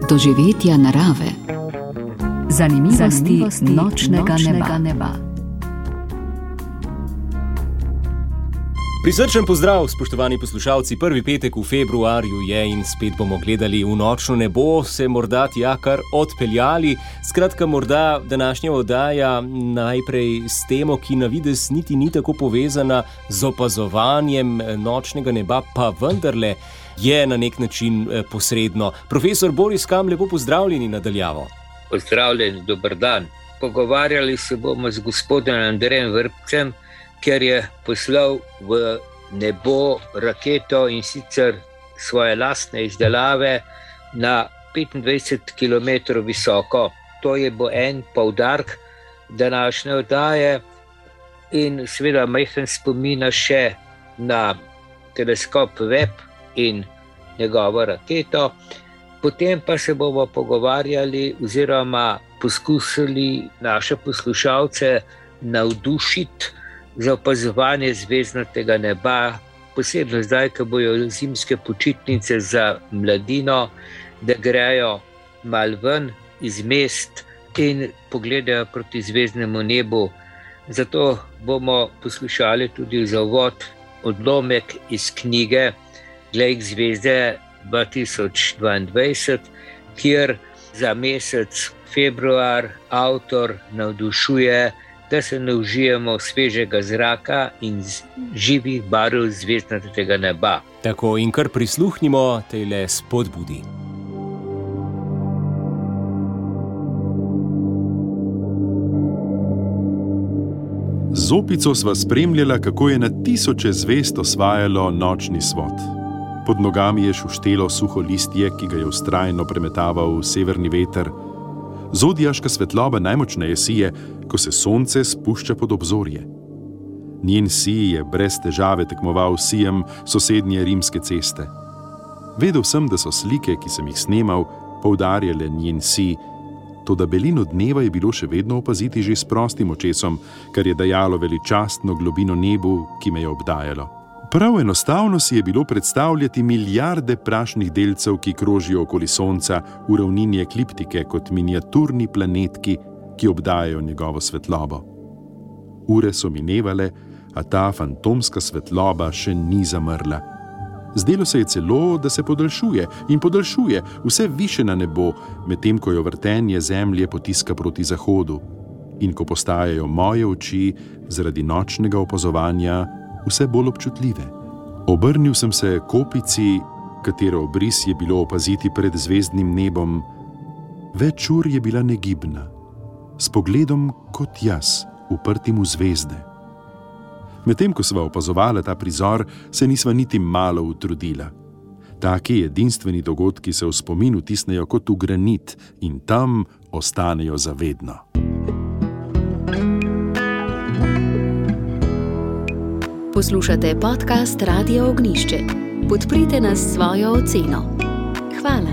doživetja narave, zanimivosti nočnega neba. Prisrčen pozdrav, spoštovani poslušalci. Prvi petek v februarju je in spet bomo gledali v nočno nebo, se morda tja kar odpeljali. Skratka, morda današnja oddaja najprej s temo, ki na videz niti ni tako povezana z opazovanjem nočnega neba, pa vendarle je na nek način posredno. Profesor Boris Kam, lepo pozdravljeni nadaljavo. Pozdravljeni, dober dan. Pogovarjali se bomo z gospodom Andrejem Vrbcem, ker je poslal v nebo raketo in sicer svoje lastne izdelave na 25 km visoko. To je bo en poudarek današnje oddaje in seveda majhen spomina še na teleskop Webb in njegovo raketo. Potem pa se bomo pogovarjali oziroma poskusili naše poslušalce navdušiti za opazovanje zvezdnatega neba, posebno zdaj, ko bojo zimske počitnice za mladino, da grejo malo ven iz mest in pogledajo proti zvezdnemu nebu. Zato bomo poslušali tudi za uvod odlomek iz knjige Glej k zvezde 2022, kjer za mesec februar avtor navdušuje, da se naužijemo svežega zraka in živih barv zvezdnatega neba. Tako, in kar prisluhnimo tejle spodbudi. Z opico sva spremljala, kako je na tisoče zvezd osvajalo nočni svod. Pod nogami je šuštelo suho listje, ki ga je vztrajno premetaval severni veter. Zodijaška svetloba najmočneje sije, ko se sonce spušča pod obzorje. Njen sij je brez težave tekmoval s sijem sosednje rimske ceste. Vedel sem, da so slike, ki sem jih snemal, poudarjale njen sij, toda belino dneva je bilo še vedno opaziti že s prostim očesom, kar je dajalo veličastno globino nebu, ki me je obdajalo. Prav enostavno si je bilo predstavljati milijarde prašnih delcev, ki krožijo okoli sonca v ravnini ekliptike kot miniaturni planetki, ki obdajajo njegovo svetlobo. Ure so minevale, a ta fantomska svetloba še ni zamrla. Zdelo se je celo, da se podaljšuje in podaljšuje vse više na nebo, medtem ko jo vrtenje zemlje potiska proti zahodu in ko postajajo moje oči zaradi nočnega opazovanja vse bolj občutljive. Obrnil sem se kopici, katero obris je bilo opaziti pred zvezdnim nebom. Več ur je bila negibna, s pogledom kot jaz, uprtim v zvezde. Medtem ko sva opazovala ta prizor, se nisva niti malo utrudila. Taki edinstveni dogodki se v spomin vtisnejo kot v granit in tam ostanejo zavedno. Poslušate podcast Radia Ognjišče. Podprite nas s svojo oceno. Hvala.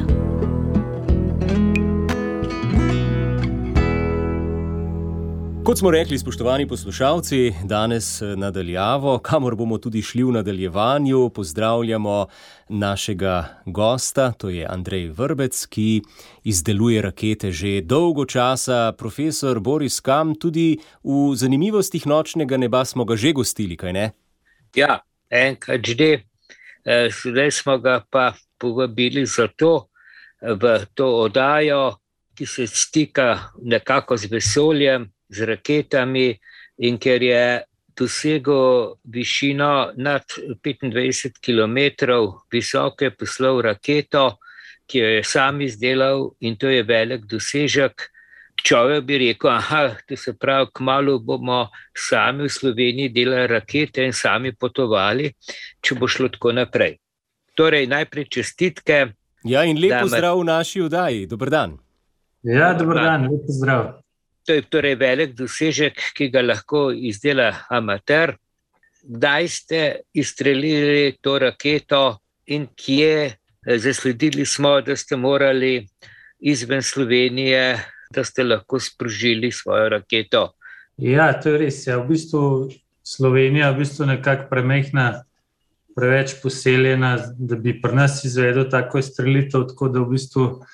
Kot smo rekli, spoštovani poslušalci, danes nadaljavo, kamor bomo tudi šli v nadaljevanju, pozdravljamo našega gosta, to je Andrej Vrbec, ki izdeluje rakete že dolgo časa. Profesor Boris Kam, tudi v zanimivostih nočnega neba smo ga že gostili, kaj ne? Ja, enkrat že. Zdaj smo ga pa povabili zato v to oddajo, ki se stika nekako z vesoljem, z raketami, in ker je dosegel višino nad 25 km visoko, je poslal raketo, ki jo je sam izdelal, in to je velik dosežek. Človek bi rekel, to se pravi, kmalu bomo sami v Sloveniji delali rakete in sami potovali, če bo šlo tako naprej. Torej, najprej čestitke. Ja, in lep pozdrav v naši oddaji. Dober dan. Ja, dober dan, lep pozdrav. To je torej velik dosežek, ki ga lahko izdela amater. Kdaj ste izstrelili to raketo in kje? Zasledili smo, da ste morali izven Slovenije, da ste lahko sprožili svojo raketo. Ja, to je res. Ja. V bistvu Slovenija nekako premehna, preveč poseljena, da bi pri nas izvedel tako izstrelitev, tako da v bistvu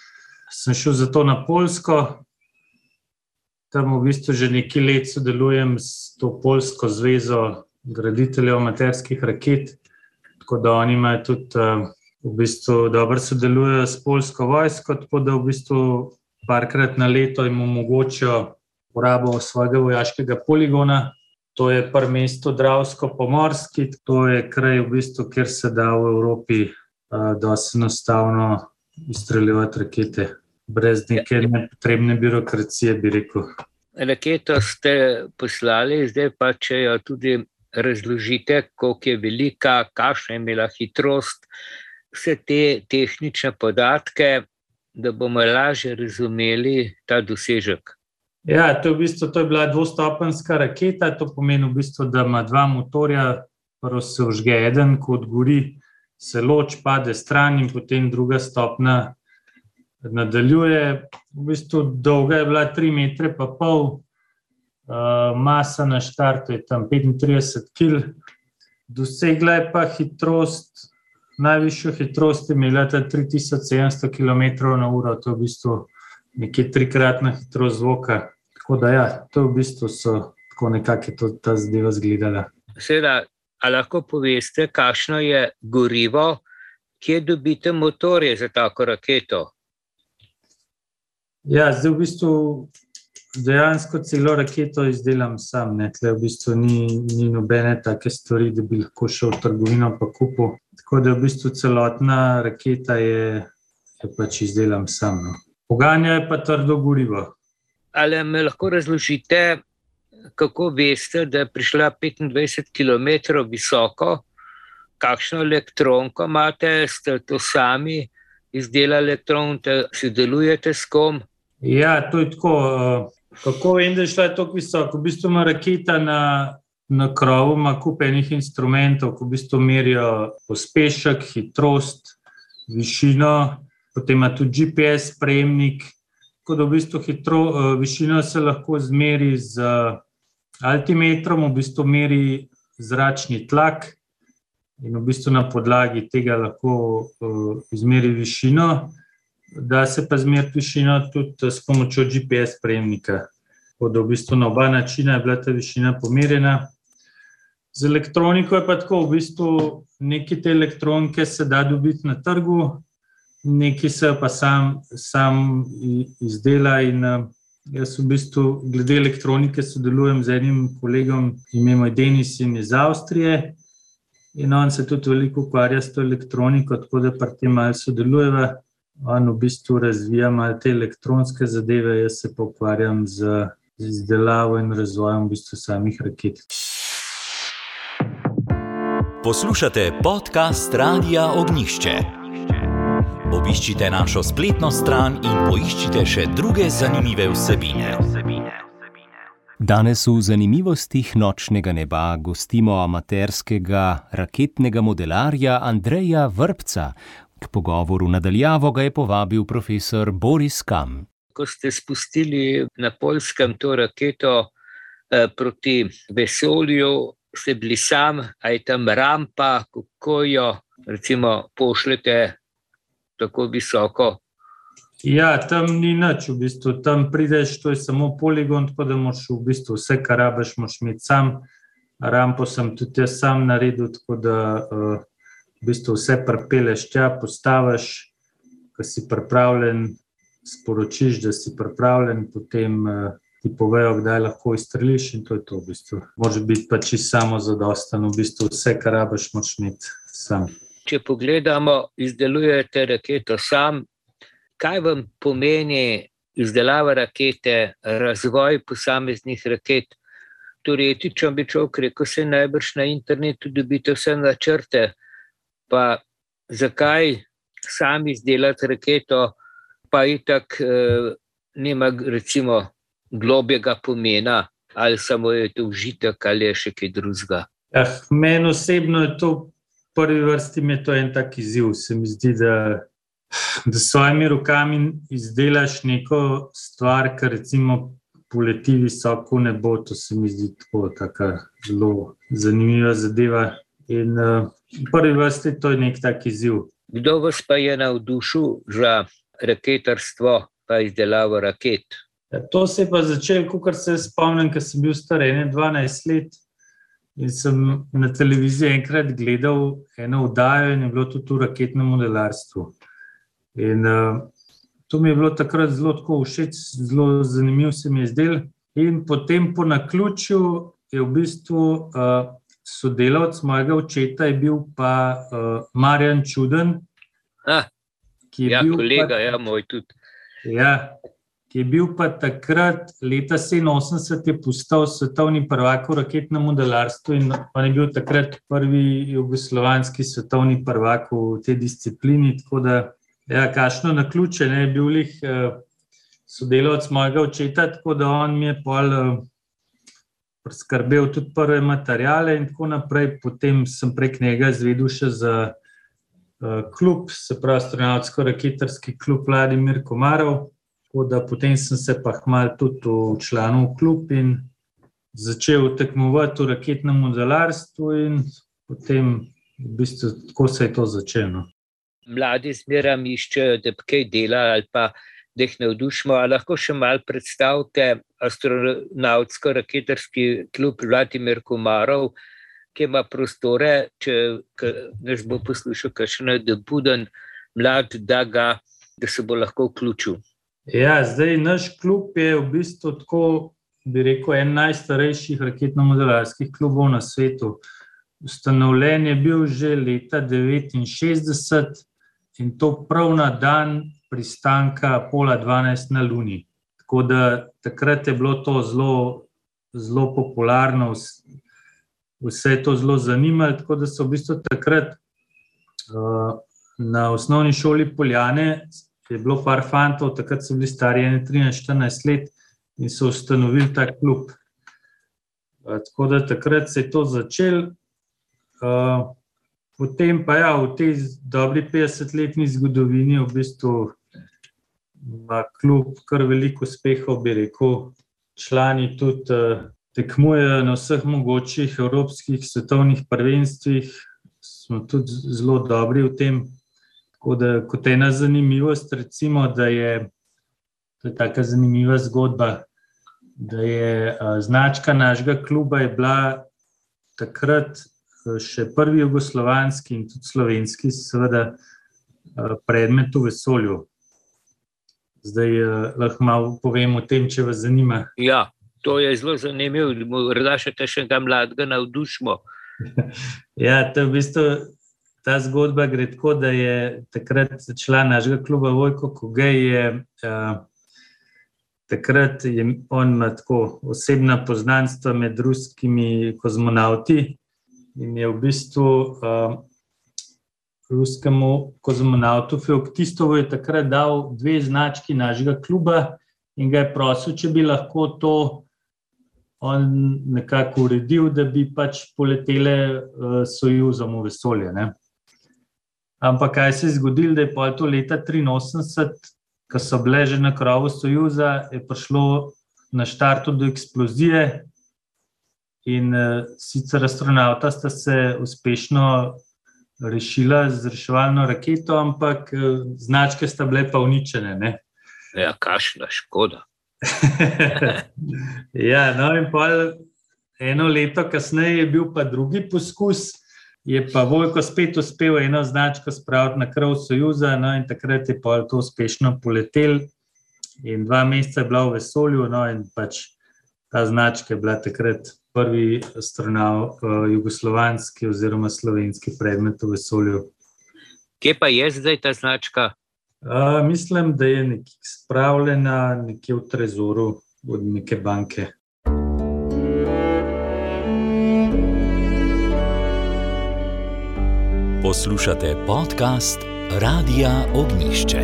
sem šel zato na Poljsko. Tam v bistvu že nekaj let sodelujem s to Poljsko zvezo graditeljev amaterskih raket, tako da oni imajo tudi v bistvu dobro sodelujejo s poljsko vojsko, tako da v bistvu parkrat na leto jim omogočijo uporabo svojega vojaškega poligona. To je prvo mesto Dravsko-Pomorski, to je kraj v bistvu, kjer se da v Evropi dosti enostavno izstreljevati rakete, brez neke nepotrebne birokracije, bi rekel. Raketo ste poslali, zdaj pa če jo tudi razložite, koliko je velika, kakšna je imela hitrost, vse te tehnične podatke, da bomo lažje razumeli ta dosežek. Ja, to je bila dvostopenjska raketa, to pomeni v bistvu, da ima dva motorja, prvo se vžge eden, ko odgori, se loč, pade stran in potem druga stopnja nadaljuje. V bistvu dolga je bila 3,5 metra, masa na štartu je tam 35 kg, dosegla je pa hitrost, najvišjo hitrost je imela 3700 km/h, to je v bistvu nekje 3-kratna hitrost zvoka. Tako da ja, to v bistvu so tako nekako ta zadeva izgledala. Seveda, a lahko poveste, kakšno je gorivo, kje dobite motorje za tako raketo? Ja, zdaj v bistvu dejansko celo raketo izdelam sam, ne. Tle v bistvu ni nobene take stvari, da bi lahko šel v trgovino pa kupil. Tako da v bistvu celotna raketa je pač izdelam sam, no. Poganja je pa trdo gorivo. Ali me lahko razložite, kako veste, da je prišla 25 km visoko, kakšno elektronko imate, ste to sami izdelali elektronko, sodelujete s kom? Ja, to je tako. Kako vem, da je šla tako visoko? V bistvu ima raketa na krovu ima kup enih instrumentov, ki v bistvu merijo pospešek, hitrost, višino, potem ima tudi GPS sprejemnik, tako da v bistvu višino se lahko zmeri z altimetrom, v bistvu meri zračni tlak in v bistvu na podlagi tega lahko izmeri višino. Da se pa zmeriti višino tudi s pomočjo GPS sprejemnika. Tako da v bistvu na oba načina je bila ta višina pomerjena. Z elektroniko je pa tako, v bistvu nekaj te elektronike se da dobiti na trgu, nekaj se pa sam izdela in jaz v bistvu glede elektronike sodelujem z enim kolegom, imamo Denis in iz Avstrije in on se tudi veliko ukvarja s to elektroniko, tako da pri tem malo sodelujeva. On v bistvu razvija malo te elektronske zadeve, jaz se pa ukvarjam z izdelavo in razvojem v bistvu samih raket. Poslušate podcast Radia Ognjišče. Obiščite našo spletno stran in poiščite še druge zanimive vsebine. Danes v zanimivostih nočnega neba gostimo amaterskega raketnega modelarja Andreja Vrbca. K pogovoru nadaljavo ga je povabil profesor Boris Kam. Ko ste spustili na Poljskem to raketo proti vesolju, ste bili sam, a je tam rampa, kako jo recimo pošljete tako visoko? Ja, tam ni nič, v bistvu tam prideš, to je samo poligon, tako da moraš v bistvu vse, kar rabiš, moraš imeti sam. Rampo sem tudi jaz sam naredil, tako da v bistvu vse pripeleš tja, postaviš, ko si pripravljen, sporočiš, da si pripravljen, potem ti povejo, kdaj lahko izstreliš in to je to v bistvu. Moraš biti pa čisto samozadosten, v bistvu vse, kar rabiš, moraš imeti sam. Če pogledamo, izdelujete raketo sam, kaj vam pomeni izdelava rakete, razvoj posameznih raket? Teoretično bi človek rekel, se najbrž na internetu dobite vse načrte, pa zakaj sami izdelati raketo, pa itak nima recimo globjega pomena, ali samo je to užitek, ali je še kaj drugega. Ja, meni osebno je to, v prvi vrsti mi je to en tak izziv. Se mi zdi, da s svojimi rokami izdelaš neko stvar, kar recimo poleti visoko v nebo, to se mi zdi tako taka zelo zanimiva zadeva. In v prvi vrsti to je nek tak izziv. Kdo vas pa je navdušil za raketarstvo pa izdelavo raket? To se je pa začelo, kot se spomnim, ko sem bil star 12 let in sem na televiziji enkrat gledal eno oddajo in je bilo tudi v raketnem modelarstvu. In to mi je bilo takrat zelo tako všeč, zelo zanimivo se mi je zdelo. In potem po naključju je v bistvu sodelavec mojega očeta je bil pa Marjan Čuden, ki je bil kolega, moj tudi. Ki je bil pa takrat, leta 87, je postal svetovni prvak v raketnem modelarstvu in on je bil takrat prvi jugoslovanski svetovni prvak v tej disciplini, tako da, kakšno naključje, je bil lih sodelavec mojega očeta, tako da on mi je pol skrbel tudi prve materiale in tako naprej. Potem sem prek njega izvedel še za klub, se pravi astronavtsko-raketarski klub Vladimir Komarov. Tako da potem sem se pa kmalu tudi včlanil v klub in začel tekmovati v raketnem modelarstvu in potem v bistvu tako se je to začelo. Mladi zmeraj iščejo, da bi kaj dela ali pa da jih navdušimo. A lahko še malo predstavite astronavtsko-raketarski klub Vladimir Komarov, ki ima prostore, če nas bo poslušal kakšen nadobuden mlad, da se bo lahko vključil. Zdaj naš klub je v bistvu tako, bi rekel, en najstarejših raketno-modelarskih klubov na svetu. Ustanovljen je bil že leta 1969 in to prav na dan pristanka Apollo 12 na Luni. Tako da takrat je bilo to zelo popularno, vse je to zelo zanimalo, tako da so v bistvu takrat na osnovni šoli Poljane je bilo par fantov, takrat so bili stari 13-14 let in so ustanovili ta klub. Tako da takrat se je to začelo. Potem pa v tej dobri 50-letni zgodovini v bistvu ima klub kar veliko uspehov, bi rekel. Člani tudi tekmujejo na vseh mogočih evropskih svetovnih prvenstvih. Smo tudi zelo dobri v tem. Tako da kot ena zanimivost, recimo, da je taka zanimiva zgodba, da je značka našega kluba je bila takrat še prvi jugoslovanski in tudi slovenski, seveda, predmet v vesolju. Zdaj lahko malo povem o tem, če vas zanima. To je zelo zanimivo, morda še kakšnega mladega navdušimo. To v bistvu ta zgodba gre tako, da je takrat član našega kluba Vojko Kogej takrat je on ima tako osebna poznanstva med ruskimi kozmonavti in je v bistvu ruskemu kozmonavtu Feoktistovu je takrat dal 2 znački našega kluba in ga je prosil, če bi lahko to on nekako uredil, da bi pač poletele Sojuzom v vesolje, ne. Ampak kaj se je zgodilo, da je pol to leta 1983, ko so bile že na krovu Sojuza, je prišlo na štartu do eksplozije in sicer astronavta sta se uspešno rešila z reševalno raketo, ampak značke sta bile pa uničene, ne. Kakšna škoda. In pol eno leto kasneje je bil pa drugi poskus, je pa Vojko spet uspel eno značko spraviti na krov Sojuza, in takrat je pol to uspešno poletel in 2 meseca je bila v vesolju, in pač ta značka je bila takrat prvi astronaut jugoslovanski oziroma slovenski predmet v vesolju. Kje pa je zdaj ta značka? Mislim, da je nekje spravljena nekje v trezoru od neke banke. Poslušate podcast Radia Ognjišče.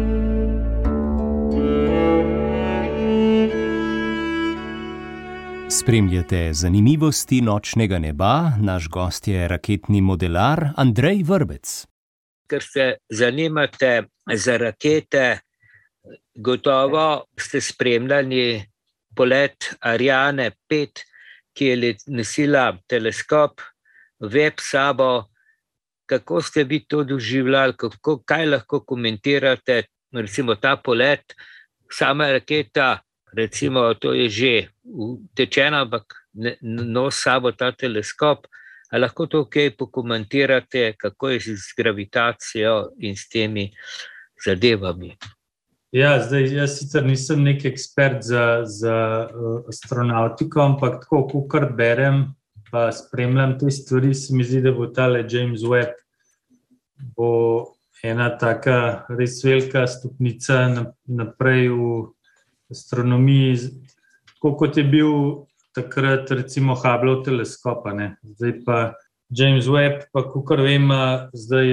Spremljate zanimivosti nočnega neba, naš gost je raketni modelar Andrej Vrbec. Ker se zanimate za rakete, gotovo ste spremljali polet Ariane 5, ki je nosila teleskop Webb s sabo. Kako ste vi to doživljali, kaj lahko komentirate recimo ta polet, sama raketa, recimo to je že utečena, ampak nos sabo ta teleskop. A lahko to kaj pokomentirate, kako je z gravitacijo in s temi zadevami? Ja, zdaj jaz sicer nisem nek ekspert za astronautiko, ampak tako, kakor berem pa spremljam te stvari, se mi zdi, da bo tale James Webb bo ena taka res velika stopnica naprej v astronomiji, tako kot je bil takrat recimo Hubbleov teleskop, ne. Zdaj pa James Webb, pa kakor vem, zdaj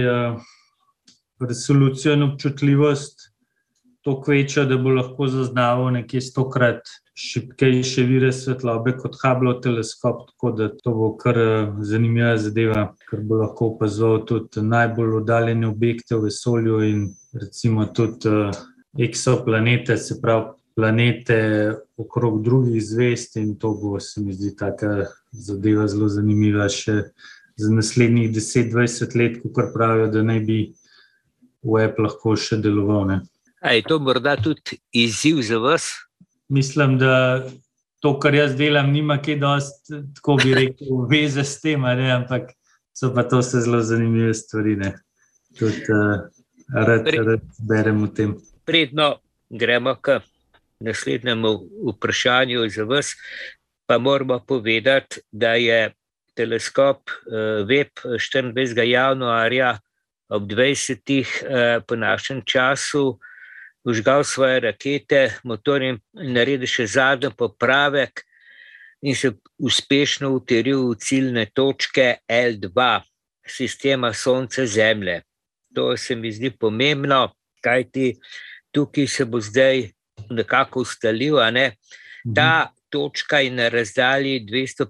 resolucijo in občutljivost toliko večja, da bo lahko zaznaval nekje 100-krat šibkejše vire svetlobe kot Hubbleov teleskop, tako da to bo kar zanimiva zadeva, ker bo lahko opazoval tudi najbolj oddaljene objekte v vesolju in recimo tudi eksoplanete, se pravi planete okrog drugih zvezd, in to bo, se mi zdi, taka zadeva zelo zanimiva še za naslednjih 10-20 let, kakor pravijo, da naj bi Webb lahko še deloval, ne. A je to morda tudi izziv za vas? Mislim, da to, kar jaz delam, nima kaj dosti, tako bi rekel, veze s tem, ne, ampak so pa to vse zelo zanimive stvari, ne. Tudi rad berem o tem. Predno gremo k naslednjemu vprašanju za vas, pa moramo povedati, da je teleskop Webb 24. januarja ob 20. po našem času vžgal svoje rakete, motor in naredil še zadnji popravek in se uspešno utiril v ciljne točke L2 sistema Sonce-Zemlje. To se mi zdi pomembno, kajti tukaj se bo zdaj nekako ustalil, a ne? Ta točka je na razdalji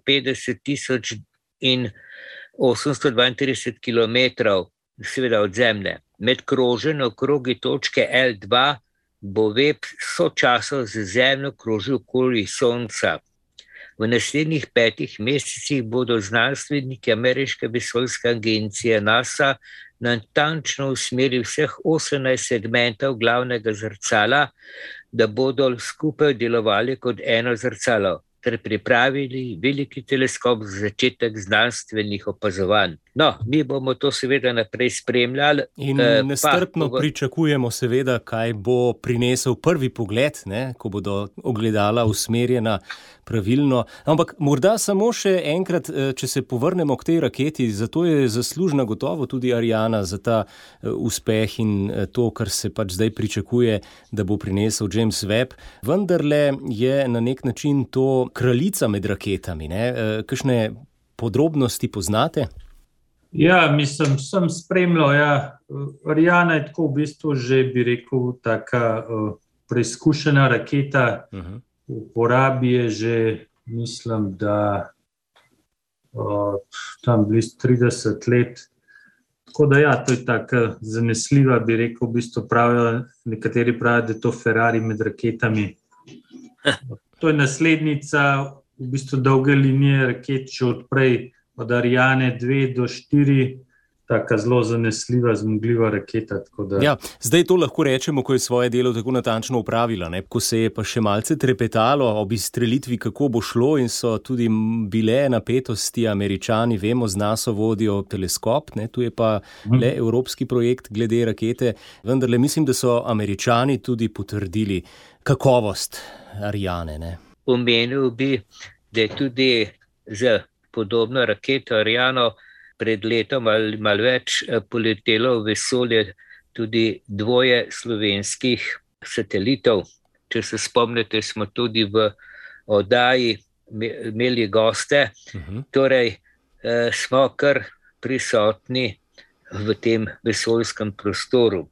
250 832 kilometrov, seveda od Zemlje. Med kroženjem okrogi točke L2 bo Webb sočasno z Zemljo krožil okoli Sonca. V naslednjih 5 mesecih bodo znanstveniki ameriške vesoljske agencije NASA natančno usmerili vseh 18 segmentov glavnega zrcala, da bodo skupaj delovali kot eno zrcalo, ter pripravili veliki teleskop za začetek znanstvenih opazovanj. No, mi bomo to seveda naprej spremljali. In nestrpno pričakujemo seveda, kaj bo prinesel prvi pogled, ne, ko bodo ogledala usmerjena pravilno. Ampak morda samo še enkrat, če se povrnemo k tej raketi, zato je zaslužna gotovo tudi Ariana za ta uspeh in to, kar se pač zdaj pričakuje, da bo prinesel James Webb. Vendarle je na nek način to kraljica med raketami, ne? Kakšne podrobnosti poznate? Ja, mislim, sem spremljal, ja. Ariana je tako v bistvu že, bi rekel, taka preizkušena raketa. V uporabi je že, mislim, da tam blizu 30 let. Tako da ja, to je taka zanesljiva, bi rekel, v bistvu pravijo, nekateri pravijo, da je to Ferrari med raketami. To je naslednica v bistvu dolge linije raket, še odprej od Ariane 2 do 4, taka zelo zanesljiva, zmogljiva raketa. Tako da... Ja, zdaj to lahko rečemo, ko je svoje delo tako natančno opravila, ne? Ko se je pa še malce trepetalo ob izstrelitvi, kako bo šlo, in so tudi bile napetosti. Američani, vemo, z NASA vodijo teleskop, ne? Tu je pa le evropski projekt glede rakete. Vendarle mislim, da so Američani tudi potrdili kakovost Ariane, ne? Omenil bi, da je tudi za podobno raketo Ariano pred letom ali malo več poletelo v vesolje tudi 2 slovenskih satelitov. Če se spomnite, smo tudi v oddaji imeli goste, torej smo kar prisotni v tem vesoljskem prostoru.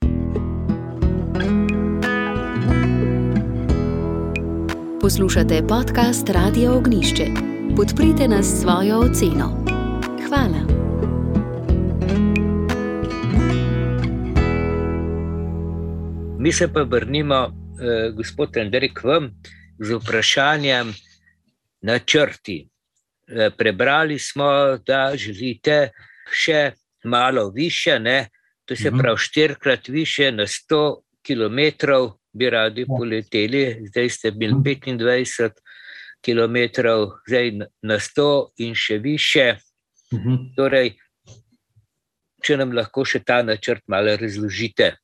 Poslušate podcast Radio Ognišče. Podprite nas s svojo oceno. Hvala. Mi se pa vrnimo, gospod Andrej, k vam z vprašanjem načrti. Prebrali smo, da želite še malo više, ne? To se pravi 4-krat više na 100 kilometrov bi radi poleteli, zdaj ste bili 25 kilometrov, zdaj na 100 in še više. Torej, če nam lahko še ta načrt malo razložite.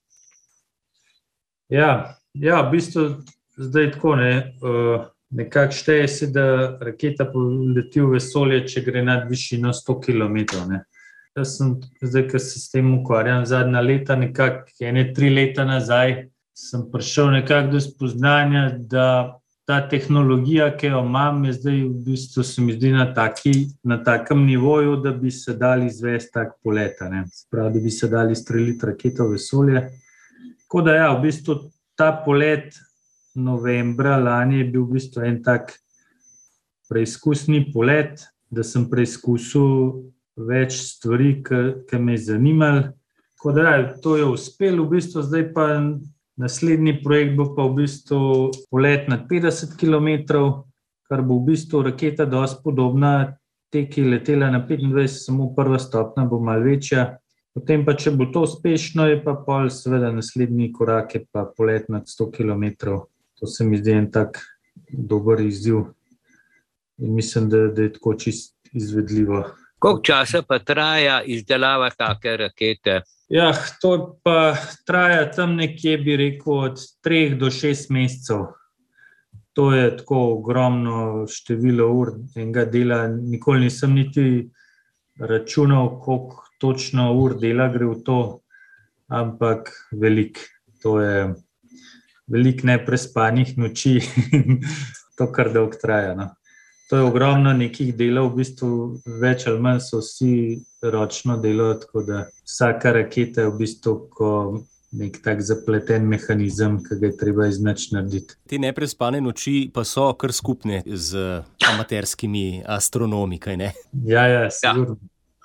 Ja, v bistvu zdaj tako, nekako šteje se, da raketa poleti v vesolje, če gre nad višino 100 kilometrov. Jaz sem zdaj, ko se s tem ukvarjam zadnja leta, nekako 3 leta nazaj, sem prišel nekako do spoznanja, da ta tehnologija, ki jo imam, je zdaj v bistvu se mi zdi na takem nivoju, da bi se dali izvesti tak polet. Spravi, da bi se dali streliti raketo v vesolje. Tako da v bistvu ta polet novembra lani je bil v bistvu en tak preizkusni polet, da sem preizkusil več stvari, ki me je zanimali. Tako da to je uspelo, v bistvu zdaj pa naslednji projekt bo pa v bistvu polet nad 50 kilometrov, kar bo v bistvu raketa dosti podobna te, ki je letela na 25, samo prva stopnja bo malo večja. Potem pa, če bo to uspešno, je pa pol seveda naslednji korak je pa polet nad 100 kilometrov. To se mi zdi en tak dober izziv in mislim, da je tako čist izvedljivo. Koliko časa pa traja izdelava take rakete? Ja, to pa traja tam nekje, bi rekel, od 3 do 6 mesecev. To je tako ogromno število ur enega dela. Nikoli nisem niti računal, koliko točno ur dela gre v to, ampak veliko. To je veliko neprespanih noči in to kar dolgo traja. To je ogromno nekih delov, v bistvu več ali manj so vsi ročno delo, tako da vsaka raketa je v bistvu nek tak zapleten mehanizem, ki ga je treba iz nič narediti. Te neprespane noči pa so kar skupne z amaterskimi astronomi, kaj ne? Ja, sigurno.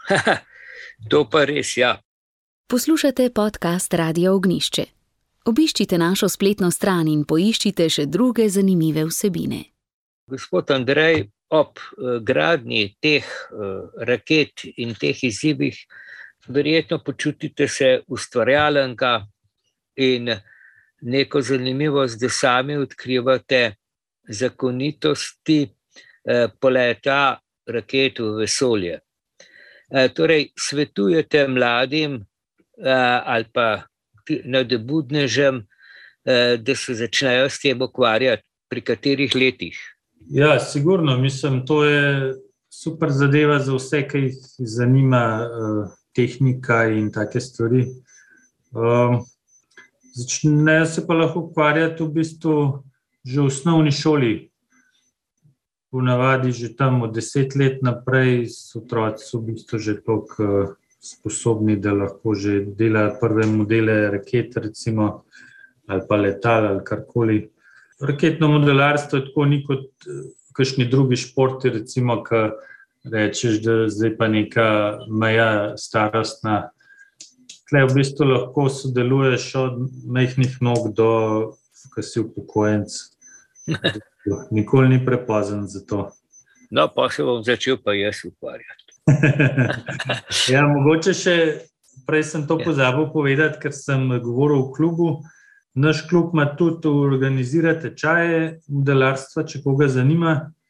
To pa res, ja. Poslušate podcast Radia Ognjišče. Obiščite našo spletno stran in poiščite še druge zanimive vsebine. Gospod Andrej, ob gradnji teh raket in teh izzivih verjetno počutite se ustvarjalenka in neko zanimivost, da sami odkrivate zakonitosti poleta raket v vesolje. Torej, svetujete mladim ali pa nadobudnežem, da se začnejo s tem ukvarjati, pri katerih letih? Ja, sigurno, mislim, to je super zadeva za vse, ki jih zanima tehnika in take stvari. Začnejo se pa lahko ukvarjati v bistvu že v osnovni šoli. Ponavadi že tam od 10 let naprej so otroci v bistvu že toliko sposobni, da lahko že delajo prve modele raket, recimo, ali pa letal, ali karkoli. Raketno modelarstvo je tako ni kot kakšni drugi športi, recimo, ki rečeš, da zdaj pa neka meja starostna. Tle v bistvu lahko sodeluješ od majhnih nog do, ko si upokojenec. Nikoli ni prepozen za to. No, pa se bom začel pa jaz ukvarjati. Ja, mogoče še, prej sem to pozabil povedati, ker sem govoril v klubu. Naš klub ima tudi organizira tečaje modelarstva, če koga zanima.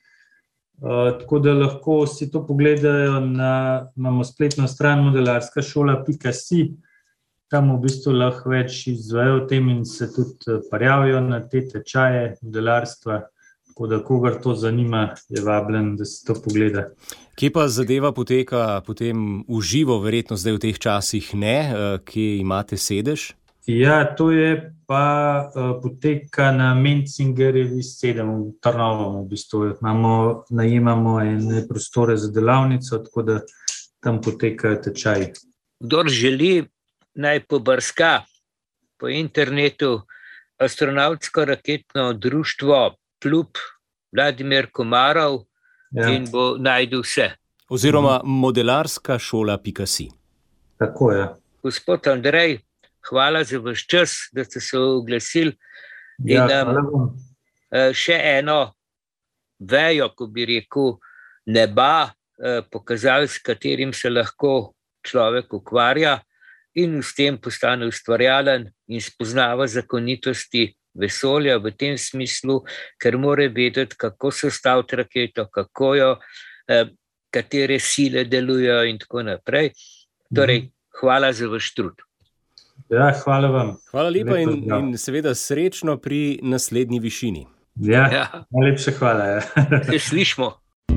Tako da lahko si to pogledajo imamo spletno stran modelarskašola.si. Tam v bistvu lahko več izvejo o tem in se tudi prijavijo na te tečaje modelarstva. Tako da kogar to zanima, je vabljen, da se to pogleda. Kje pa zadeva poteka potem v živo, verjetno zdaj v teh časih ne? Kje imate sedež? Ja, to je pa poteka na Mencingerjevi 7 v Trnovem. V bistvu najemamo ene prostore za delavnico, tako da tam potekajo tečaji. Kdor želi, naj pobrska po internetu Astronautsko raketno društvo Klub Vladimir Komarov in bo najdu vse. Oziroma modelarskašola.si. Tako je. Gospod Andrej, hvala za vaš čas, da ste se oglasili in nam še eno vejo, ko bi rekel, neba pokazali, s katerim se lahko človek ukvarja in s tem postane ustvarjalen in spoznava zakonitosti vesolja v tem smislu, ker mora vedeti, kako sestaviti raketo, kako jo, katere sile delujejo in tako naprej. Torej, hvala za vaš trud. Ja, hvala vam. Hvala lepa in seveda srečno pri naslednji višini. Ja. Najlepša hvala. Ja. Se slišmo.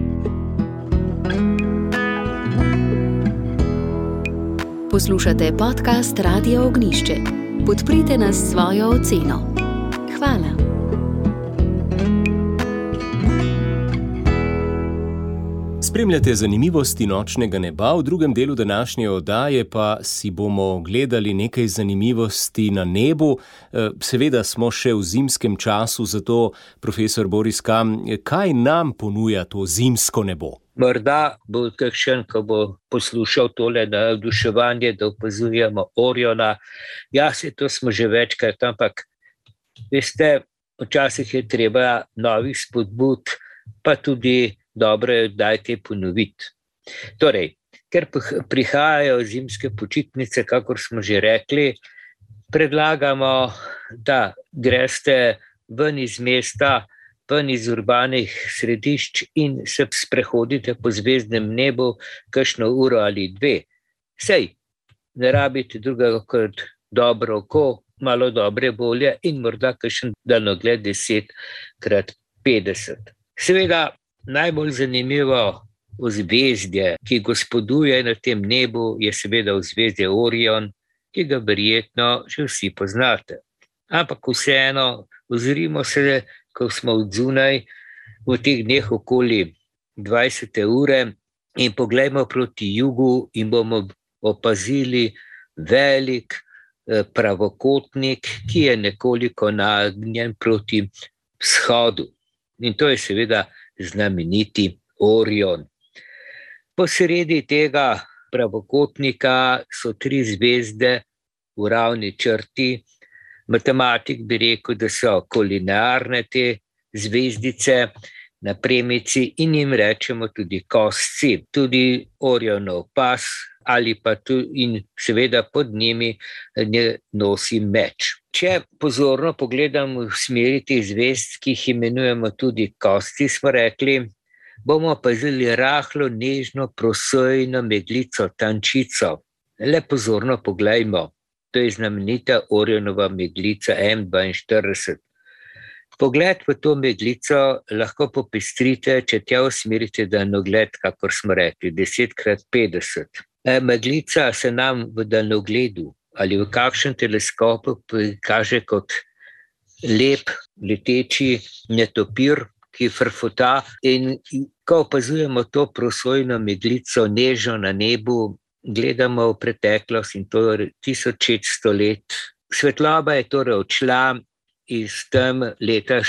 Poslušate podcast Radia Ognišče. Podprite nas s svojo oceno. Hvala. Spremljate zanimivosti nočnega neba, v drugem delu današnje oddaje pa si bomo gledali nekaj zanimivosti na nebu. Seveda smo še v zimskem času, zato profesor Boris Kam, kaj nam ponuja to zimsko nebo? Morda bo kakšen, ko bo poslušal tole navduševanje, da opazujemo Oriona. Ja, to smo že večkrat, ampak veste, včasih je treba novih spodbud, pa tudi dobro je dajte ponoviti. Torej, ker prihajajo zimske počitnice, kakor smo že rekli, predlagamo, da greste ven iz mesta, ven iz urbanih središč in se sprehodite po zvezdnem nebu kakšno uro ali dve. Sej, ne rabite drugega kot dobro oko, malo dobre volje in morda kakšen daljnogled 10x50. Seveda, najbolj zanimivo ozvezdje, ki gospoduje na tem nebu, je seveda ozvezdje Orion, ki ga verjetno že vsi poznate. Ampak vseeno, ozrimo se, ko smo odzunaj v teh dneh okoli 20. ure in poglejmo proti jugu in bomo opazili velik pravokotnik, ki je nekoliko nagnjen proti vzhodu. In to je seveda znameniti Orion. Posredi tega pravokotnika so 3 zvezde v ravni črti. Matematik bi rekel, da so kolinearne te zvezdice na premici in jim rečemo tudi kosci, tudi Orionov pas ali pa in seveda pod njimi nosi meč. Če pozorno pogledamo v smeri teh zvezd, ki jih imenujemo tudi kosci, smo rekli, bomo opazili rahlo, nežno, prosojno meglico, tančico. Le pozorno poglejmo. To je znamenita Orionova meglica M42. Pogled v to meglico lahko popestrite, če tja usmerite daljnogled, kakor smo rekli, 10x50. Meglica se nam v daljnogledu ali v kakšen teleskopu prikaže kot lep leteči netopir, ki frfota, in ko opazujemo to prosojno meglico nežno na nebu, gledamo v preteklost in to je 1600 let. Svetloba je torej odšla iz tem leta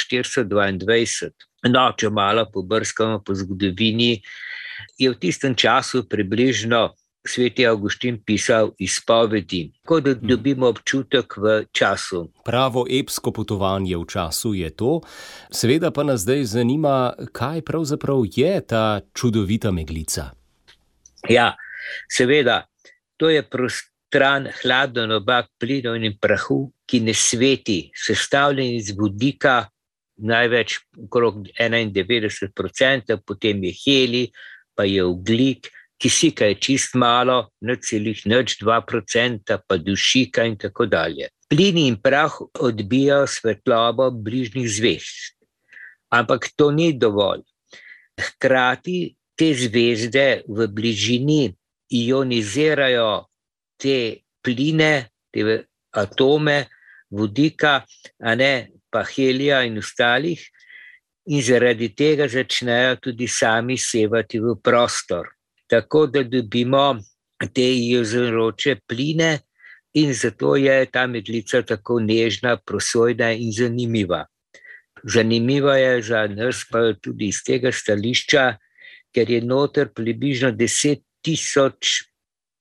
422. No, če malo pobrskamo po zgodovini, je v tistem času približno sveti Avguštin pisal izpovedi, tako da dobimo občutek v času. Pravo epsko potovanje v času je to. Seveda pa nas zdaj zanima, kaj pravzaprav je ta čudovita meglica. Ja, seveda, to je prostran hladen obak plinov in prahu, ki ne sveti, sestavljen iz vodika, največ okrog 91%, potem je helij, pa je ogljik, kisika je čist malo, 0,02%, pa dušika in tako dalje. Plini in prah odbijajo svetlobo bližnjih zvezd, ampak to ni dovolj. Hkrati te zvezde v bližini ionizirajo te pline, te atome vodika, a ne pa helija in ostalih, in zaradi tega začnejo tudi sami sevati v prostor. Tako da dobimo te ionizirajoče pline in zato je ta meglica tako nežna, prosojna in zanimiva. Zanimiva je za nas pa tudi iz tega stališča, ker je noter približno 10,000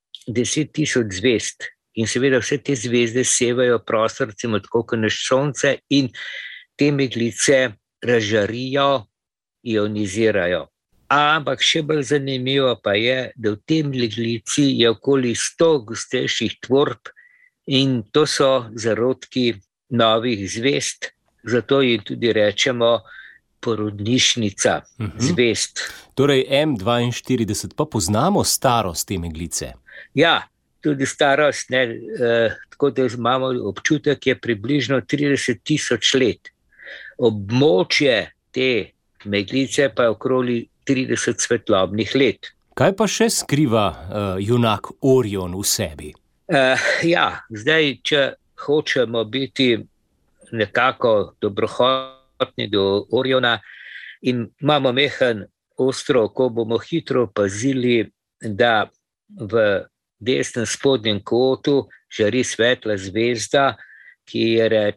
zvezd. In seveda vse te zvezde sevajo prostor, recimo tako kot naše sonce, in te meglice razžarijo, ionizirajo. Ampak še bolj zanimivo pa je, da v tem meglici je okoli 100 gostejših tvorb In to so zarodki novih zvezd, zato jim tudi rečemo porodnišnica zvezd. Torej M42, pa poznamo starost te meglice? Ja, tudi starost, tako da imamo občutek, je približno 30.000 let. Območje te meglice pa je okoli 30 svetlobnih let. Kaj pa še skriva junak Orion v sebi? Zdaj, če hočemo biti nekako dobrohotni do Oriona in imamo mehen ostro oko, bomo hitro opazili, da v desnem spodnjem kotu žari svetla zvezda, ki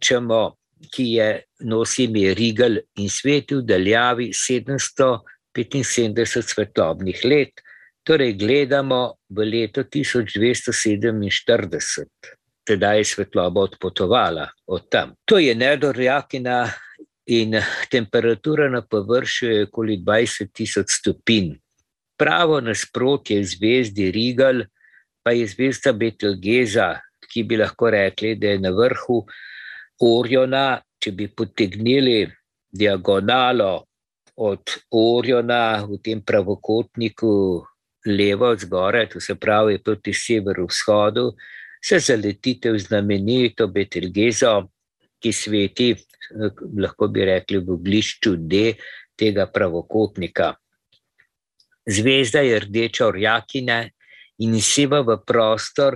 nosi ime Rigel in sveti v daljavi 775 svetlobnih let. Torej gledamo v leto 1247, tedaj je svetloba odpotovala od tam. To je nedor Jakina in temperatura na površju je okoli 20.000 stopinj. Pravo nasprotje zvezdi Rigel pa je zvezda Betelgeza, ki bi lahko rekli, da je na vrhu Oriona. Če bi potegnili diagonalo od Oriona v tem pravokotniku levo od zgoraj, to se pravi proti severovzhodu, se zaletite v znamenito Betelgezo, ki sveti, lahko bi rekli, v oglišču D tega pravokotnika. Zvezda je rdeča orjakina in seva v prostor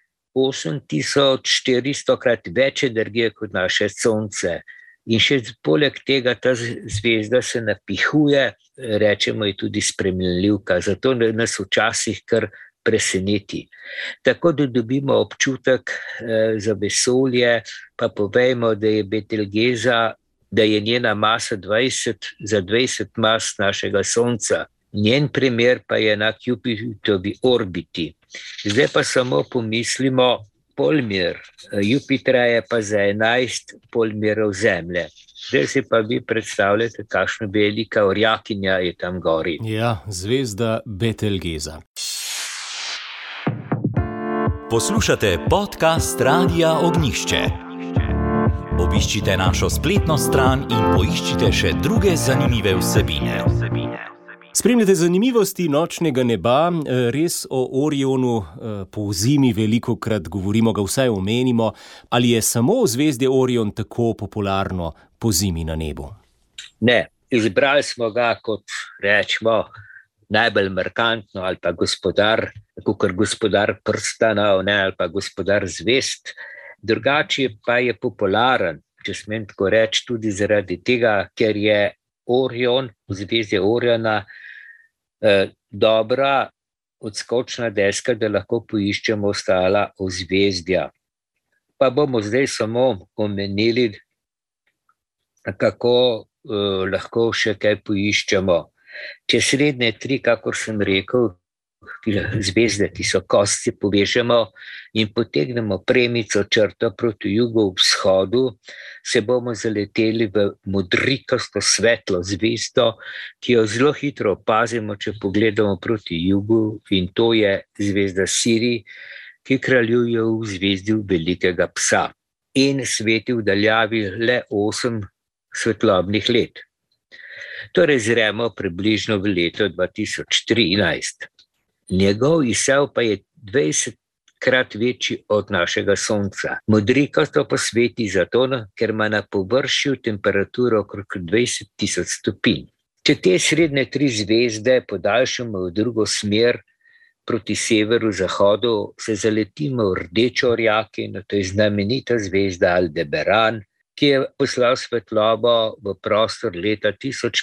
8400 krat več energije kot naše Sonce. In še poleg tega ta zvezda se napihuje, rečemo je tudi spremljivka, zato nas včasih kar preseneti. Tako da dobimo občutek za vesolje, pa povejmo, da je Betelgeza, da je njena masa 20 mas našega Sonca. Njen primer pa je enak Jupitovi orbiti. Zdaj pa samo pomislimo polmer. Jupitra je pa za 11 polmerov Zemlje. Zdaj si pa vi predstavljate, kakšna velika orjakinja je tam gori. Ja, zvezda Betelgeza. Poslušate podcast Radia Ognjišče. Obiščite našo spletno stran in poiščite še druge zanimive vsebine. Spremljate zanimivosti nočnega neba, res o Orionu po zimi velikokrat govorimo, ga vsaj omenimo. Ali je samo zvezdje Orion tako popularno po zimi na nebu? Ne, izbrali smo ga kot, rečemo, najbolj markantno ali pa gospodar prstanov, ali pa gospodar zvezd. Drugače pa je popularen, če smem tako reči, tudi zaradi tega, ker je Orion, zvezdje Oriona, dobra odskočna deska, da lahko poiščemo ostala ozvezdja. Pa bomo zdaj samo omenili, kako lahko še kaj poiščemo. Če srednje tri, kakor sem rekel, zvezde, ki so kosci, povežemo in potegnemo premico črto proti jugovzhodu, se bomo zaleteli v modrikasto svetlo zvezdo, ki jo zelo hitro opazimo, če pogledamo proti jugu, in to je zvezda Sirij, ki kraljuje v zvezdi velikega psa in sveti v daljavi le 8 svetlobnih let. Torej zremo približno v leto 2013. Njegov izsev pa je 20 krat večji od našega Sonca. Modrikasto pa sveti zato, ker ima na površju temperaturo okrog 20.000 stopinj. Če te srednje tri zvezde podaljšamo v drugo smer proti severu-zahodu, se zaletimo v rdečo orjakino, to je znamenita zvezda Aldebaran, ki je poslal svetlobo v prostor leta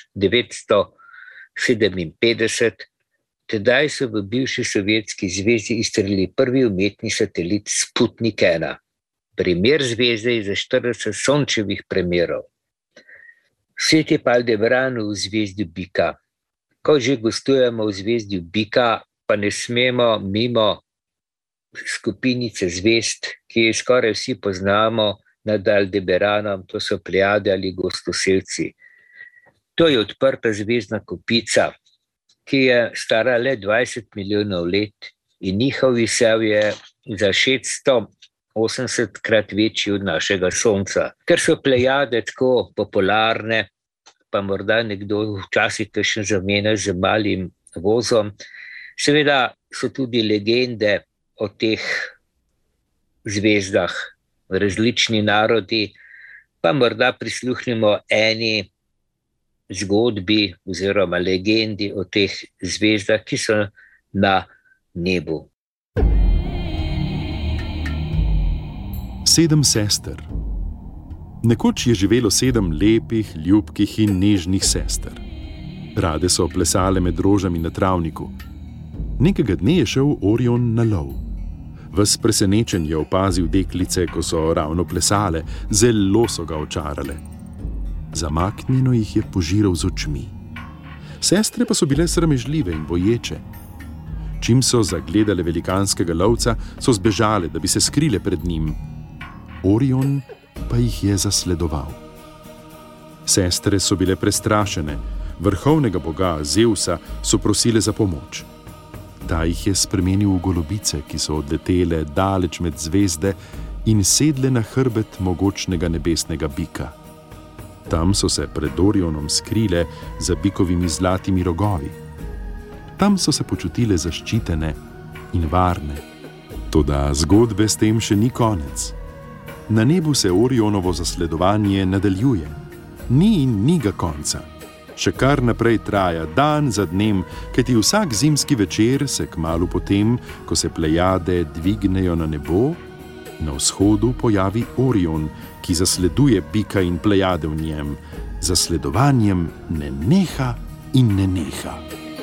1957. Tedaj so v bivši Sovjetski zvezi izstrelili prvi umetni satelit Sputnik 1. Primer zvezde je za 40 sončevih primerov. Svet je pa Aldebaran v zvezdi Bika. Ko že gostujemo v zvezdi Bika, pa ne smemo mimo skupinice zvezd, ki jo skoraj vsi poznamo nad Aldebaranom, to so Plejade ali Gostoselci. To je odprta zvezdna kopica, ki je stara le 20 milijonov let in njihov izsev je za 600 80krat večji od našega Sonca. Ker so Plejade tako popularne, pa morda nekdo včasih kakšen zamenja z malim vozom. Seveda so tudi legende o teh zvezdah, različni narodi, pa morda prisluhnemo eni zgodbi oziroma legendi o teh zvezdah, ki so na nebu. 7 sester. Nekoč je živelo 7 lepih, ljubkih in nežnih sester. Rade so plesale med rožami na travniku. Nekega dne je šel Orion na lov. Ves presenečen je opazil deklice, ko so ravno plesale, zelo so ga očarale. Zamaknjeno jih je požiral z očmi. Sestre pa so bile sramežljive in boječe. Čim so zagledale velikanskega lovca, so zbežale, da bi se skrile pred njim. Orion pa jih je zasledoval. Sestre so bile prestrašene, vrhovnega boga Zevsa so prosile za pomoč. Ta jih je spremenil v golobice, ki so odletele daleč med zvezde in sedle na hrbet mogočnega nebesnega bika. Tam so se pred Orionom skrile za bikovimi zlatimi rogovi. Tam so se počutile zaščitene in varne. Toda zgodbe s tem še ni konec. Na nebu se Orionovo zasledovanje nadaljuje. Ni in ni ga konca. Še kar naprej traja dan za dnem, kajti vsak zimski večer se kmalu potem, ko se Plejade dvignejo na nebo, na vzhodu pojavi Orion, ki zasleduje bika in Plejade v njem. Zasledovanjem ne neha in ne neha.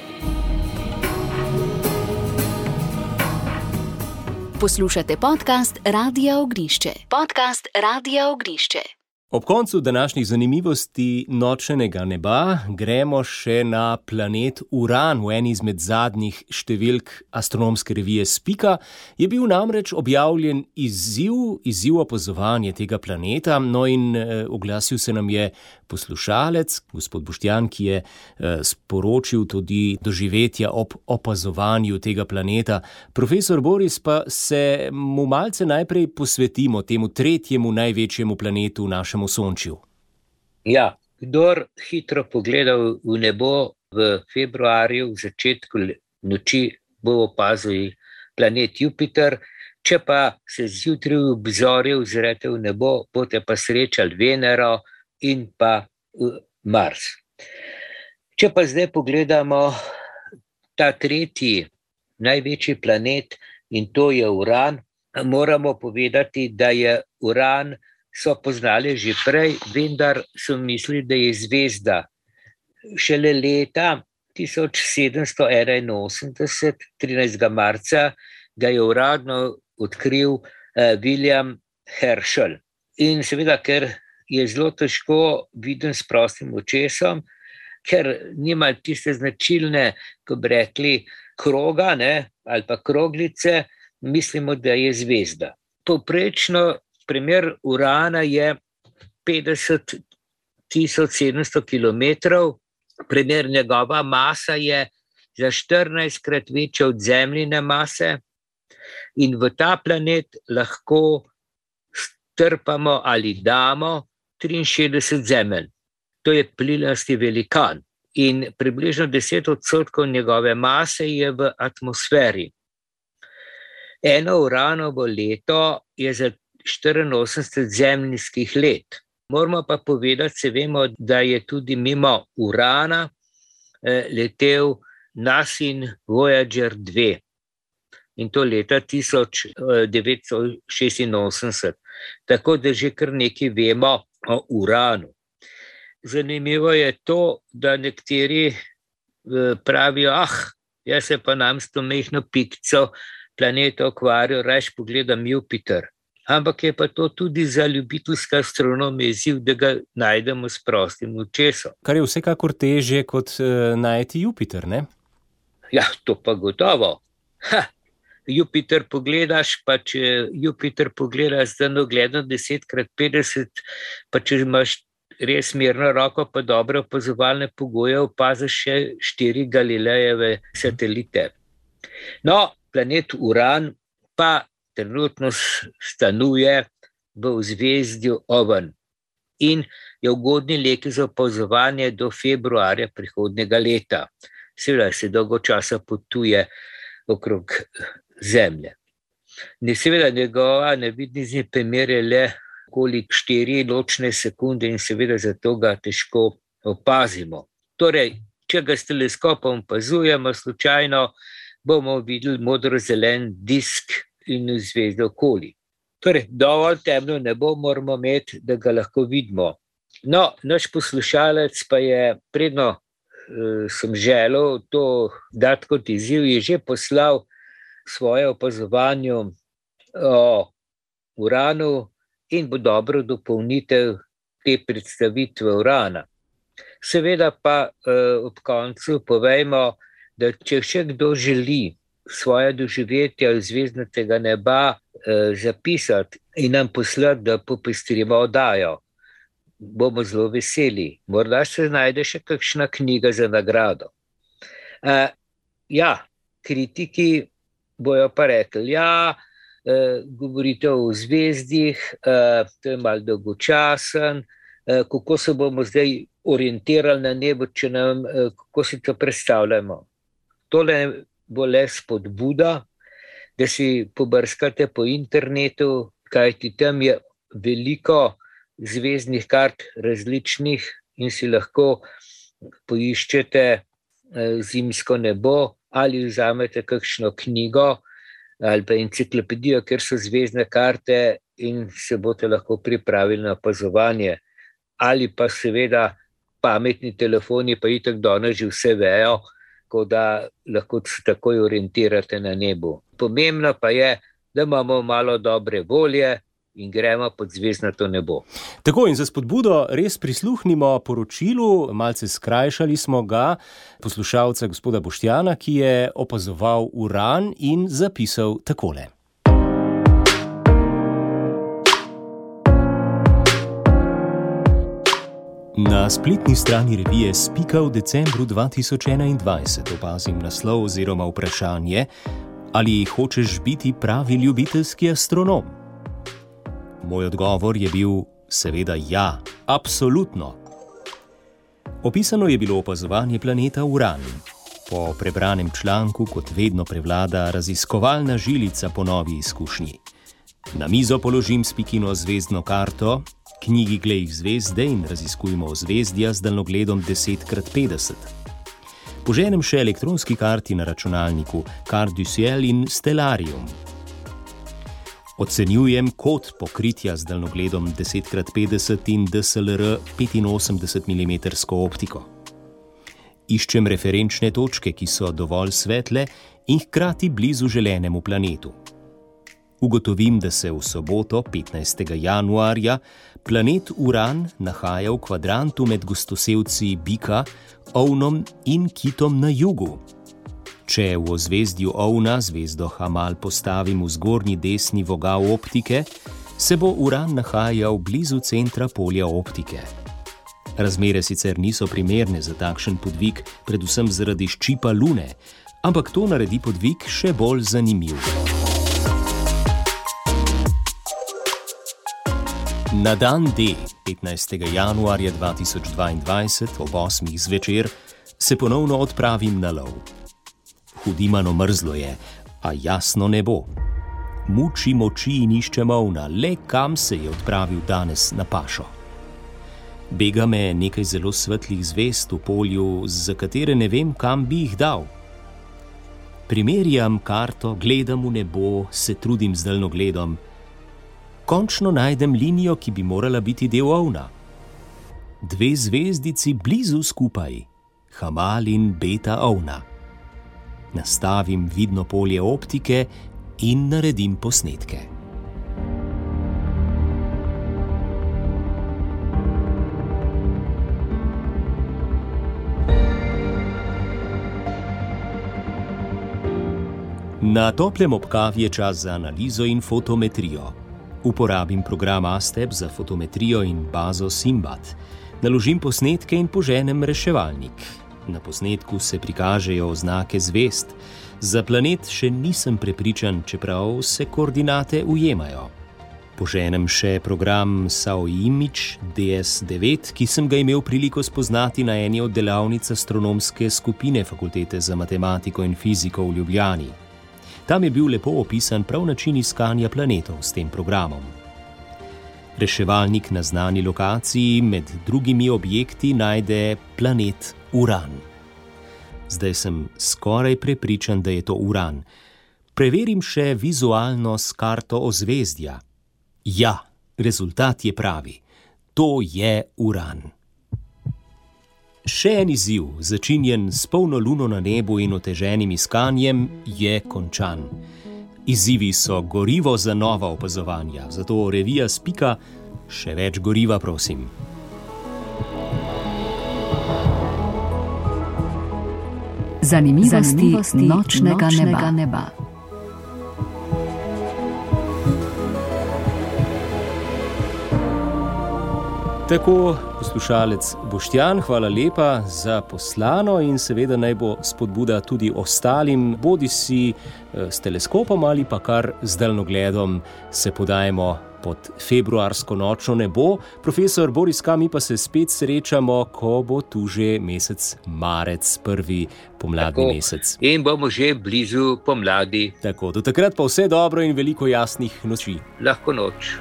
Poslušate podcast Radia Ognišče. Podcast Radia Ognišče. Ob koncu današnjih zanimivosti nočnega neba gremo še na planet Uran. V eni izmed zadnjih številk astronomske revije Spika je bil namreč objavljen izziv opazovanja tega planeta. No in oglasil se nam je poslušalec, gospod Boštjan, ki je sporočil tudi doživetja ob opazovanju tega planeta. Profesor Boris, pa se mu malce najprej posvetimo temu tretjemu največjemu planetu v našem Osončju. Ja, kdor hitro pogleda v nebo v februarju, v začetku noči, bo opazil planet Jupiter. Če pa se zjutraj v obzorju ozrete v nebo, boste pa srečali Venero in pa Mars. Če pa zdaj pogledamo ta tretji največji planet, in to je Uran, moramo povedati, da je Uran so poznali že prej, vendar so mislili, da je zvezda. Šele leta 1781, 13. marca, ga je uradno odkril William Herschel. In seveda, ker je zelo težko viden s prostim očesom, ker nima tiste značilne, ko bi rekli, kroga, ne, ali pa kroglice, mislimo, da je zvezda. Povprečno primer Urana je 50.700 kilometrov, primer njegova masa je za 14krat večja od Zemljine mase in v ta planet lahko strpamo ali damo 63 Zemelj. To je plinosti velikan in približno 10% njegove mase je v atmosferi. Eno Uranovo leto je za 84 zemljskih let. Moramo pa povedati, se vemo, da je tudi mimo Urana letel Nasin Voyager 2 in to leta 1986. Tako da že kar nekaj vemo o Uranu. Zanimivo je to, da nekateri pravijo, jaz se pa nam s to mehno pikco planeta ukvarjal, raje pogledam Jupiter. Ampak je pa to tudi za ljubiteljska astronomija izziv, da ga najdemo s prostim očesom. Kar je vsekakor težje kot najti Jupiter, ne? Ja, to pa gotovo. Jupiter pogledaš, pa če Jupiter pogledaš z daljnogledom 10x50, pa če imaš res mirno roko, pa dobre opazovalne pogoje, opaziš še 4 Galilejeve satelite. No, planet Uran pa trenutno stanuje v ozvezdju Oven in je ugodni lek za opazovanje do februarja prihodnjega leta. Seveda se dolgo časa potuje okrog Zemlje. Seveda njegova navidni primer je le okoli 4 ločne sekunde in seveda zato ga težko opazimo. Torej, če ga s teleskopom opazujemo slučajno, bomo videli modro-zelen disk in zvezdo okoli. Torej, dovolj temno nebo moramo imeti, da ga lahko vidimo. No, naš poslušalec pa je, predno sem želel to dati kot izziv, je že poslal svoje opazovanje o Uranu in bo dobro dopolnitev te predstavitve Urana. Seveda pa ob koncu povejmo, da če še kdo želi svoje doživetja zvezdnatega neba zapisati in nam poslati, da popestrimo oddajo, bomo zelo veseli. Morda se najde še kakšna knjiga za nagrado. Kritiki bojo pa rekli, govorite o zvezdih, to je malo dolgočasen, kako se bomo zdaj orientirali na nebo, kako si to predstavljamo. Tole bo le spodbuda, da si pobrskate po internetu, kajti tam je veliko zvezdnih kart različnih in si lahko poiščete zimsko nebo ali vzamete kakšno knjigo ali pa enciklopedijo, kjer so zvezdne karte in se boste lahko pripravili na opazovanje. Ali pa seveda pametni telefoni, pa itak danes že vse vejo, tako da lahko se takoj orientirate na nebu. Pomembno pa je, da imamo malo dobre volje in gremo pod zvezdnato nebo. Tako, in za spodbudo res prisluhnimo poročilu, malce skrajšali smo ga, poslušalca gospoda Boštjana, ki je opazoval Uran in zapisal takole. Na spletni strani revije Spika v decembru 2021 opazim naslov oziroma vprašanje, ali hočeš biti pravi ljubiteljski astronom? Moj odgovor je bil seveda ja, absolutno. Opisano je bilo opazovanje planeta Uran. Po prebranem članku kot vedno prevlada raziskovalna žilica po novi izkušnji. Na mizo položim Spikino zvezdno karto, knjigi Glej zvezde in raziskujmo ozvezdja z daljnogledom 10x50. Poženem še elektronski karti na računalniku Carte du Ciel in Stellarium. Ocenjujem kot pokritja z daljnogledom 10x50 in DSLR 85 mm optiko. Iščem referenčne točke, ki so dovolj svetle in hkrati blizu želenemu planetu. Ugotovim, da se v soboto, 15. januarja, planet Uran nahaja v kvadrantu med gostosevci Bika, Ovnom in Kitom na jugu. Če v ozvezdju Ovna zvezdo Hamal postavim v zgornji desni vogal optike, se bo Uran nahajal blizu centra polja optike. Razmere sicer niso primerne za takšen podvig, predvsem zaradi ščipa Lune, ampak to naredi podvig še bolj zanimiv. Na dan D, 15. januarja 2022, ob 8. zvečer, se ponovno odpravim na lov. Hudimano mrzlo je, a jasno nebo. Mučim oči in iščem ovna, le kam se je odpravil danes na pašo. Bega me nekaj zelo svetlih zvezd v polju, za katere ne vem, kam bi jih dal. Primerjam karto, gledam v nebo, se trudim z daljnogledom. Končno najdem linijo, ki bi morala biti del ovna. 2 zvezdici blizu skupaj, Hamal in Beta ovna. Nastavim vidno polje optike in naredim posnetke. Na toplem ob kavi je čas za analizo in fotometrijo. Uporabim program Asteb za fotometrijo in bazo Simbat. Naložim posnetke in poženem reševalnik. Na posnetku se prikažejo oznake zvezd. Za planet še nisem prepričan, čeprav se koordinate ujemajo. Poženem še program SAO-IMIČ DS9, ki sem ga imel priliko spoznati na eni od delavnic astronomske skupine Fakultete za matematiko in fiziko v Ljubljani. Tam je bil lepo opisan prav način iskanja planetov s tem programom. Reševalnik na znani lokaciji med drugimi objekti najde planet Uran. Zdaj sem skoraj prepričan, da je to Uran. Preverim še vizualno s karto ozvezdja. Ja, rezultat je pravi. To je Uran. Še en izziv, začinjen s polno luno na nebu in oteženim iskanjem, je končan. Izzivi so gorivo za nova opazovanja, zato revija Spika, še več goriva, prosim. Zanimivosti nočnega neba. Tako, poslušalec Boštjan, hvala lepa za poslano in seveda naj bo spodbuda tudi ostalim, bodi si s teleskopom ali pa kar z daljnogledom se podajemo pod februarsko nočno nebo. Profesor Boris K., mi pa se spet srečamo, ko bo tu že mesec marec, prvi pomladni mesec. In bomo že blizu pomladi. Tako, do takrat pa vse dobro in veliko jasnih noči. Lahko noč.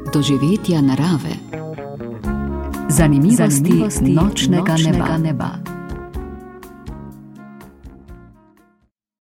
Doživetja narave. Zanimivosti nočnega neba.